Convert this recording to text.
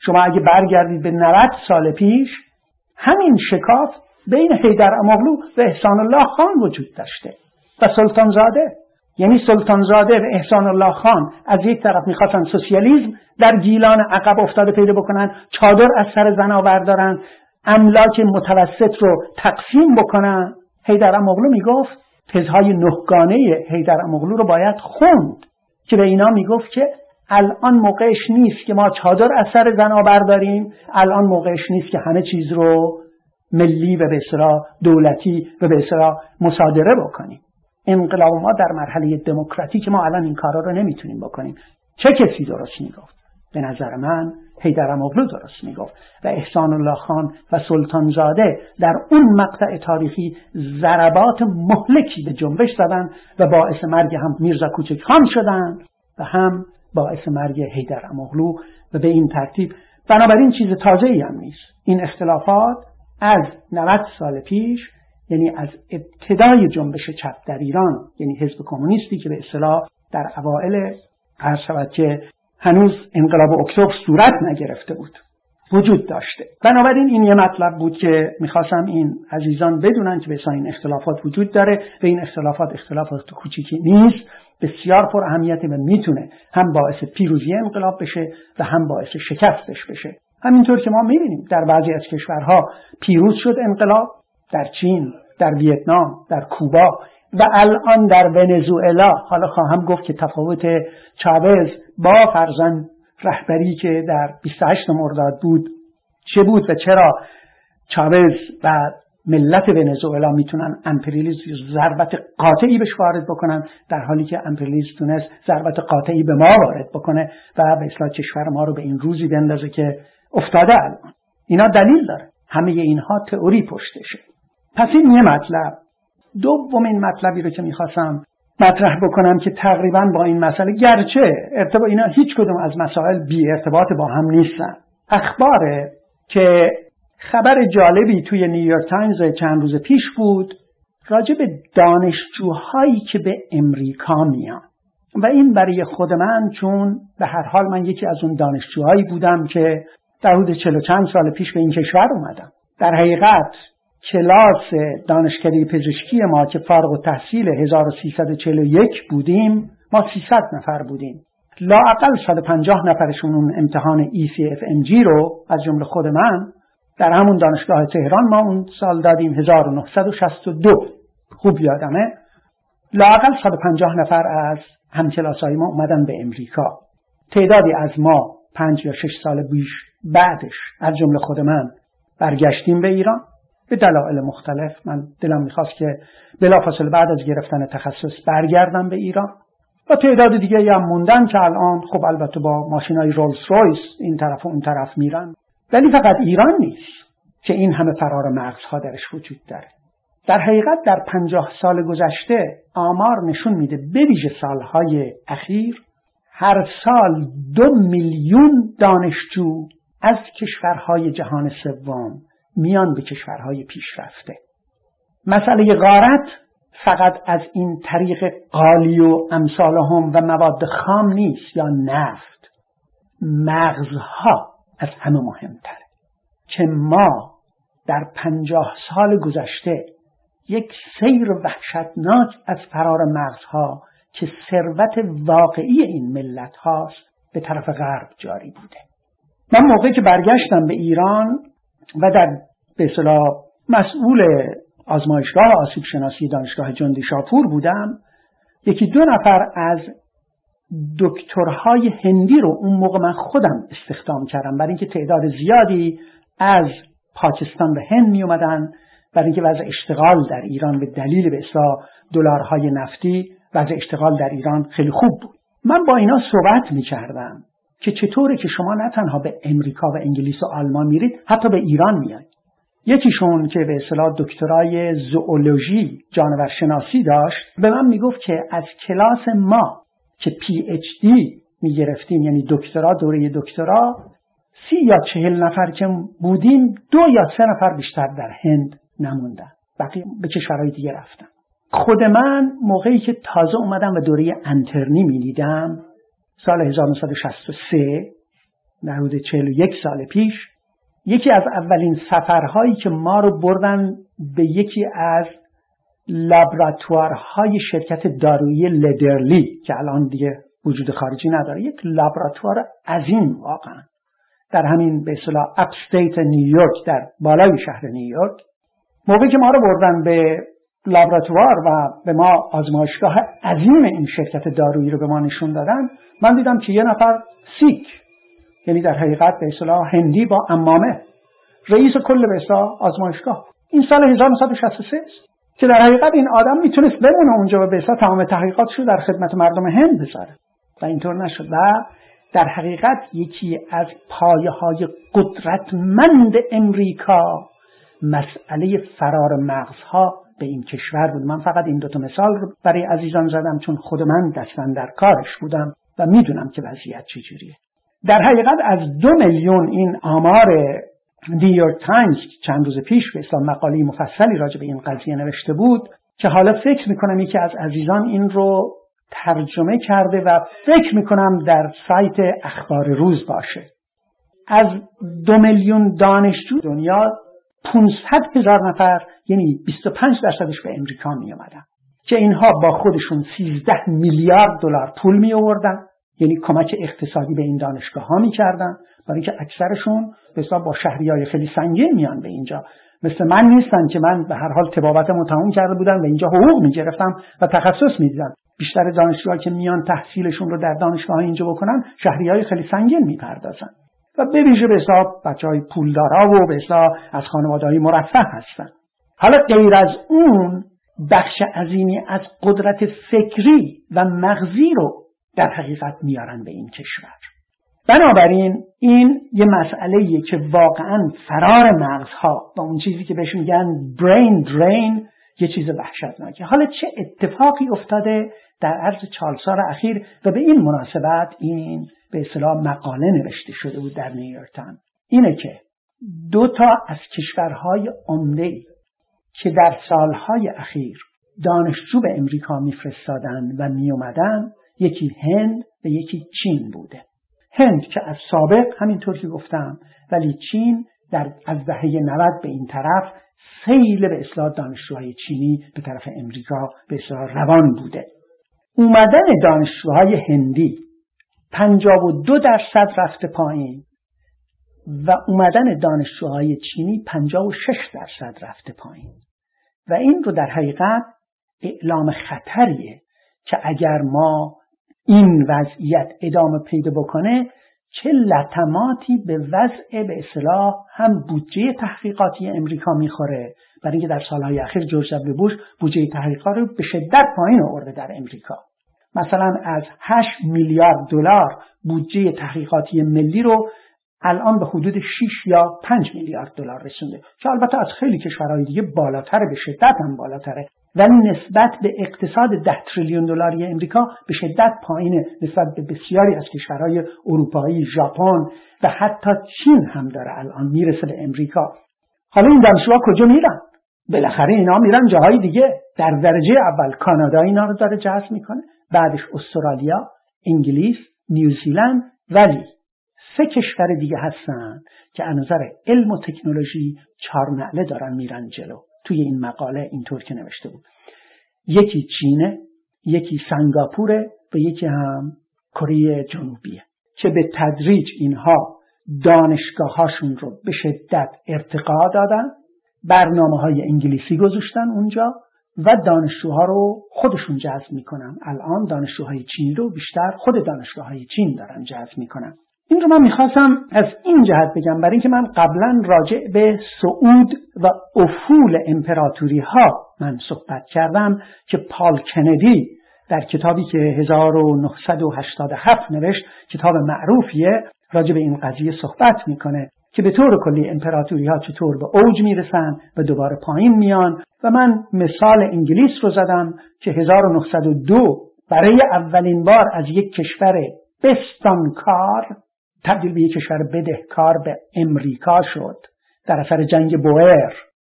شما اگه برگردید به 90 سال پیش، همین شکاف بین حیدر اماغلو و احسان الله خان وجود داشته و سلطانزاده. یعنی سلطانزاده و احسان الله خان از یک طرف میخواستن سوسیالیسم در گیلان عقب افتاده پیدا بکنن، چادر از سر زنا بردارن، املاک متوسط رو تقسیم بکنن. حیدر اماغلو میگفت تزهای 9 گانه حیدر اماغلو رو باید خوند که به اینا میگفت که الان موقعش نیست که ما چادر از سر زنا برداریم، الان موقعش نیست که همه چیز رو ملی و به اصطلاح دولتی و به اصطلاح مصادره بکنیم. انقلاب ما در مرحله دموکراتیک ما الان این کارا رو نمیتونیم بکنیم. چه کسی درست میگفت؟ به نظر من حیدر اماغلو درست میگفت و احسان الله خان و سلطانزاده در اون مقطع تاریخی ضربات مهلکی به جنبش زدن و باعث مرگ هم میرزا کوچک خان شدن و هم باعث مرگ حیدر اماغلو و به این ترتیب. بنابراین چیز تازه‌ای هم نیست. این اختلافات از 90 سال پیش، یعنی از ابتدای جنبش چپ در ایران، یعنی حزب کمونیستی که به اصطلاح در اوائل عرض شود که هنوز انقلاب اکتبر صورت نگرفته بود، وجود داشته. بنابراین این یه مطلب بود که میخواستم این عزیزان بدونن که بسیار این اختلافات وجود داره و این اختلافات کوچیکی نیست، بسیار پر اهمیته و میتونه هم باعث پیروزی انقلاب بشه و هم باعث شکستش بشه. همینطور که ما میبینیم در بعضی از کشورها پیروز شد انقلاب، در چین، در ویتنام، در کوبا و الان در ونزوئلا. حالا خواهم گفت که تفاوت چاوز با فرزند رهبری که در 28 مرداد بود چه بود و چرا چاوز و ملت ونزوئلا میتونن امپریالیسم ضربت قاطعی بهش وارد بکنن، در حالی که امپریالیسم تونست ضربت قاطعی به ما وارد بکنه و به اصطلاح کشور ما رو به این روزی بندازه که افتاده. الان اینا دلیل داره، همه اینها تئوری پشتشه. پس این یه مطلب. دومین مطلبی رو که میخواستم مطرح بکنم که تقریبا با این مسئله، گرچه ارتباط اینا هیچ کدوم از مسائل بی ارتباط با هم نیستن، اخباره که خبر جالبی توی نیویورک تایمز چند روز پیش بود راجع به دانشجوهایی که به امریکا میان و این برای خود من، چون به هر حال من یکی از اون دانشجوهایی بودم که در حدود 40 چند سال پیش به این کشور اومدم. در حقیقت کلاس دانشکده پزشکی ما که فارغ التحصیل 1341 بودیم، ما 300 نفر بودیم. لااقل 150 نفرشون اون امتحان ECFMG رو از جمله خود من در همون دانشگاه تهران ما اون سال دادیم 1962. خوب یادمه. لااقل 150 نفر از همکلاسای ما اومدن به امریکا. تعدادی از ما 5 یا 6 سال بعدش از جمله خود من برگشتیم به ایران به دلایل مختلف. من دلم میخواست که بلافاصله بعد از گرفتن تخصص برگردم به ایران و تعداد دیگه هم موندن که الان خب البته با ماشینای رولز رویس این طرف و اون طرف میرن. ولی فقط ایران نیست که این همه فرار مغزها درش وجود داره. در حقیقت در 50 سال گذشته آمار نشون میده، به ویژه سالهای اخیر، هر سال 2 میلیون دانشجو از کشورهای جهان سوم میان به کشورهای پیشرفته. مسئله غارت فقط از این طریق قالی و امثالهم و مواد خام نیست یا نفت، مغزها از همه مهمتره که ما در 50 سال گذشته یک سیر وحشتناک از فرار مغزها که ثروت واقعی این ملت هاست به طرف غرب جاری بوده. من موقعی که برگشتم به ایران و در به اصطلاح مسئول آزمایشگاه آسیب شناسی دانشگاه جندی شاپور بودم، 1-2 نفر از دکترهای هندی رو اون موقع من خودم استخدام کردم، برای اینکه تعداد زیادی از پاکستان به هند می اومدن، برای اینکه وضع اشتغال در ایران به دلیل به اصطلاح دلارهای نفتی وضع اشتغال در ایران خیلی خوب بود. من با اینا صحبت می کردم که چطوره که شما نه تنها به امریکا و انگلیس و آلمان میرید، حتی به ایران میایید. یکیشون که به اصطلاح دکترای زئولوژی جانورشناسی داشت به من میگفت که از کلاس ما که PhD میگرفتیم، یعنی دکترا، دوره دکترا، 30 یا 40 نفر که بودیم 2 یا 3 نفر بیشتر در هند نموندن، بقیه به کشورهای دیگه رفتن. خود من موقعی که تازه اومدم و دوره انترنی میدیدم سال 1963 حدود 41 سال پیش یکی از اولین سفرهایی که ما رو بردن به یکی از لابراتوارهای شرکت دارویی لدرلی که الان دیگه وجود خارجی نداره، یک لابراتوار عظیم واقعا در همین به اصطلاح اپستیت نیویورک، در بالای شهر نیویورک. موقعی که ما رو بردن به لابراتوار و به ما آزمایشگاه عظیم این شرکت دارویی رو به ما نشون دادن، من دیدم که یه نفر سیک، یعنی در حقیقت به اصطلاح هندی با عمامه، رئیس کل به اصطلاح آزمایشگاه. این سال 1963 است که در حقیقت این آدم میتونست بمونه اونجا و به اصطلاح تمام تحقیقاتش رو در خدمت مردم هند بذاره و اینطور نشد. و در حقیقت یکی از پایه‌های قدرتمند امریکا مسئله فرار مغزها به این کشور بود. من فقط این 2 مثال رو برای عزیزان زدم چون خود من دستن در کارش بودم و میدونم که وضعیت چجوریه. در حقیقت از 2 میلیون این آمار نیویورک تایمز چند روز پیش به اصطلاح مقاله مفصلی راجع به این قضیه نوشته بود که حالا فکر میکنم یکی از عزیزان این رو ترجمه کرده و فکر میکنم در سایت اخبار روز باشه. از 2 میلیون دانشجو دنیا 500,000 نفر یعنی 25% به امریکا می اومدن که اینها با خودشون 13 میلیارد دلار پول می آوردن، یعنی کمک اقتصادی به این دانشگاه ها می کردن، برای اینکه اکثرشون به حساب با شهریه‌های خیلی سنگین میان به اینجا. مثل من نیستن که من به هر حال طبابتمو تموم کرده بودم و اینجا حقوق می گرفتم و تخصص می دیدم. بیشتر دانشجوها که میان تحصیلشون رو در دانشگاه اینجا بکنن شهریه‌های خیلی سنگین می پردازن و به ویژه به حساب بچهای پولدارا و به حساب از خانواده‌های مرفه هستن. حالا غیر از اون بخش عظیمی از قدرت فکری و مغزی رو در حقیقت میارن به این کشور. بنابراین این یه مسئله‌ایه که واقعاً فرار مغزها و اون چیزی که بهش میگن برین درین یه چیز وحشتناکه. حالا چه اتفاقی افتاده در عرض 4 سال اخیر و به این مناسبت این به اصطلاح مقاله نوشته شده بود در نیویورک تایمز، اینه که 2 از کشورهای عمده که در سالهای اخیر دانشجو به امریکا میفرستادن و میومدن، یکی هند و یکی چین بوده. هند که از سابق همینطور که گفتم، ولی چین از دهه 90 به این طرف سیل به اصطلاح دانشجوهای چینی به طرف امریکا به اصطلاح روان بوده. اومدن دانشجوهای هندی 52% رفته پایین و اومدن دانشجوهای چینی 56% رفته پایین و این رو در حقیقت اعلام خطریه که اگر ما این وضعیت ادامه پیدا بکنه چه لطماتی به وضع به اصطلاح هم بودجه تحقیقاتی امریکا میخوره، برای اینکه در سالهای اخیر جورج دبلیو بوش بودجه تحقیقات رو به شدت پایین آورده در امریکا. مثلا از 8 میلیارد دلار بودجه تحقیقاتی ملی رو الان به حدود 6 یا 5 میلیارد دلار رسونده که البته از خیلی کشورهای دیگه بالاتره، به شدت هم بالاتره، ولی نسبت به اقتصاد 10 تریلیون دلاری امریکا به شدت پایینه نسبت به بسیاری از کشورهای اروپایی، ژاپن و حتی چین هم داره الان میرسه به امریکا. حالا این دانشجوها کجا میرن؟ بالاخره اینا میرن جاهای دیگه. در درجه اول کانادا اینا رو داره جذب میکنه، بعدش استرالیا، انگلیس، نیوزیلند، ولی 3 کشور دیگه هستن که از نظر علم و تکنولوژی 4 نعله دارن میرن جلو. توی این مقاله اینطور که نوشته بود، یکی چینه، یکی سنگاپوره و یکی هم کره جنوبیه که به تدریج اینها دانشگاهاشون رو به شدت ارتقا دادن، برنامه‌های انگلیسی گذاشتن اونجا و دانشجوها رو خودشون جذب میکنن. الان دانشجوهای چینی رو بیشتر خود دانشگاه‌های چین دارن جذب میکنن. این رو من میخواستم از این جهت بگم، برای اینکه من قبلا راجع به صعود و افول امپراتوری ها من صحبت کردم که پال کندی در کتابی که 1987 نوشت، کتاب معروفیه، راجع به این قضیه صحبت میکنه که به طور کلی امپراتوری ها چطور به اوج میرسن و دوباره پایین میان و من مثال انگلیس رو زدم که 1902 برای اولین بار از یک کشور بستانکار تبدیل به یک کشور بدهکار به امریکا شد در اثر جنگ بوئر